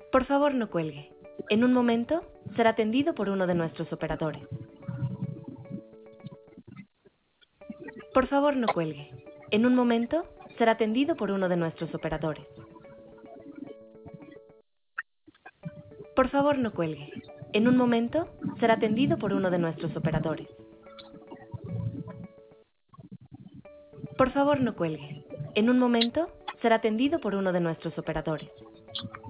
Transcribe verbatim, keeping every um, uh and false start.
Por favor, no cuelgue. En un momento, será atendido por uno de nuestros operadores. Por favor, no cuelgue. En un momento, será atendido por uno de nuestros operadores. Por favor, no cuelgue. En un momento, será atendido por uno de nuestros operadores. Por favor, no cuelgue. En un momento, será atendido por uno de nuestros operadores.